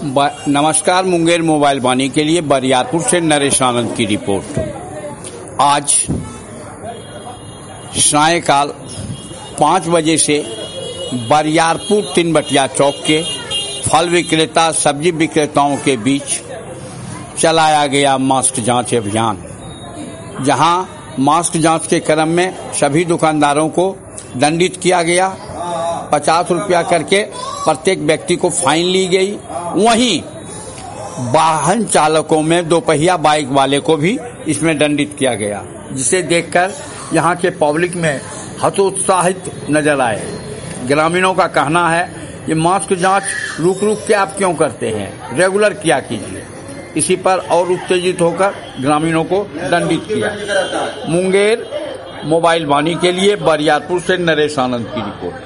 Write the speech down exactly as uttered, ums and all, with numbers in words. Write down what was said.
नमस्कार, मुंगेर मोबाइल वाणी के लिए बरियारपुर से नरेश आनंद की रिपोर्ट। आज सायंकाल पाँच बजे से बरियारपुर तीन बटिया चौक के फल विक्रेता सब्जी विक्रेताओं के बीच चलाया गया मास्क जांच अभियान, जहां मास्क जांच के क्रम में सभी दुकानदारों को दंडित किया गया। पचास रुपया करके प्रत्येक व्यक्ति को फाइन ली गई। वहीं वाहन चालकों में दोपहिया बाइक वाले को भी इसमें दंडित किया गया, जिसे देखकर यहां के पब्लिक में हतोत्साहित नजर आए। ग्रामीणों का कहना है ये मास्क जांच रुक रुक के आप क्यों करते हैं, रेगुलर किया कीजिए। इसी पर और उत्तेजित होकर ग्रामीणों को दंडित किया। मुंगेर मोबाइल वाणी के लिए बरियारपुर से नरेश आनंद की रिपोर्ट।